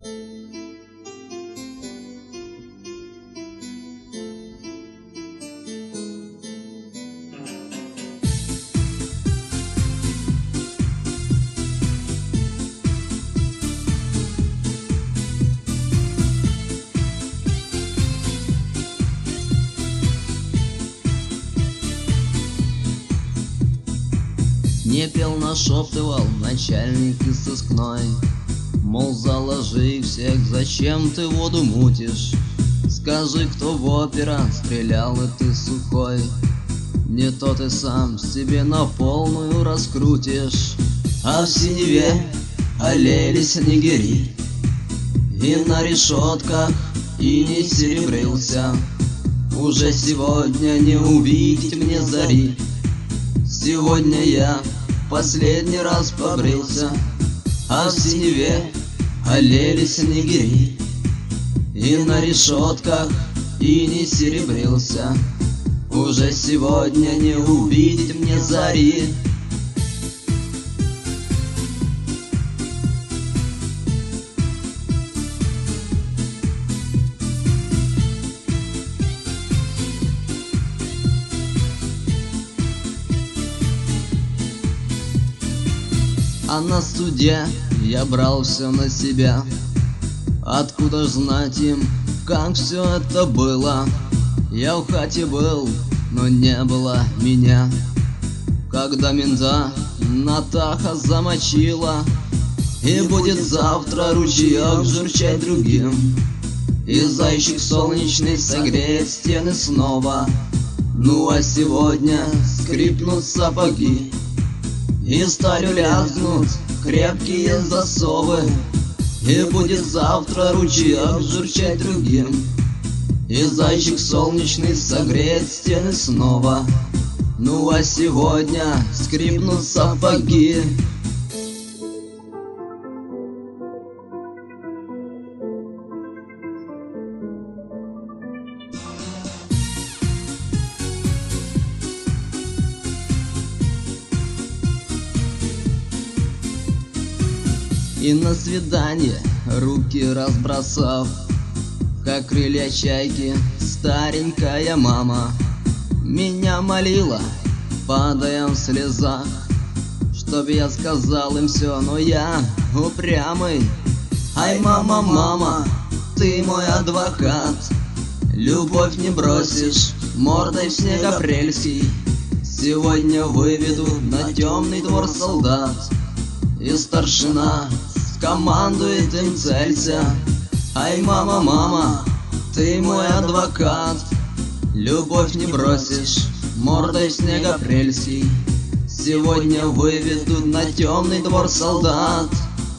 Не пел, нашептывал начальник из сыскной, мол, заложи их всех, зачем ты воду мутишь? Скажи, кто в опера стрелял, и ты сухой. Не то ты сам себе на полную раскрутишь. А в синеве аллели снегири, и на решетках иней серебрился. Уже сегодня не увидеть мне зари. Сегодня я последний раз побрился, а в синеве аллели снегири, и на решетках иней серебрился. Уже сегодня не увидеть мне зари. А на суде я брал все на себя. Откуда ж знать им, как все это было? Я в хате был, но не было меня. Когда мента Натаха замочила, и будет завтра ручеек журчать другим, и зайчик солнечный согреет стены снова. Ну а сегодня скрипнут сапоги, и сталью лязгнут крепкие засовы, и будет завтра ручеек журчать другим, и зайчик солнечный согреет стены снова. Ну а сегодня скрипнут сапоги. И на свидание руки разбросав, как крылья чайки, старенькая мама меня молила, падая в слезах, чтоб я сказал им все, но я упрямый. Ай, мама, мама, ты мой адвокат, любовь не бросишь мордой в снег апрельский. Сегодня выведу на темный двор солдат, и старшина скомандует им: целься. Ай, мама, мама, ты мой адвокат, любовь не бросишь мордой в снег апрельский. Сегодня выведут на темный двор солдат.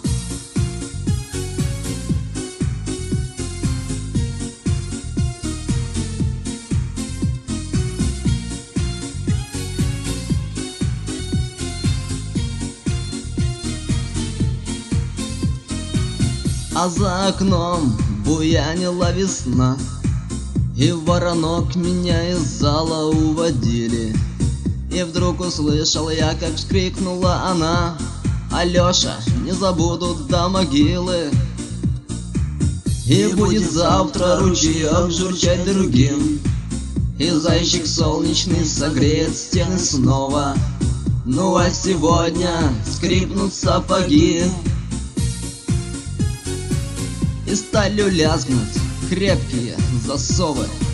А за окном буянила весна, и в воронок меня из зала уводили. И вдруг услышал я, как вскрикнула она: Алёша, не забудут до могилы. И будет завтра ручеек журчать другим, и зайчик солнечный согреет стены снова. Ну а сегодня скрипнут сапоги, и сталью лязгнут крепкие засовы.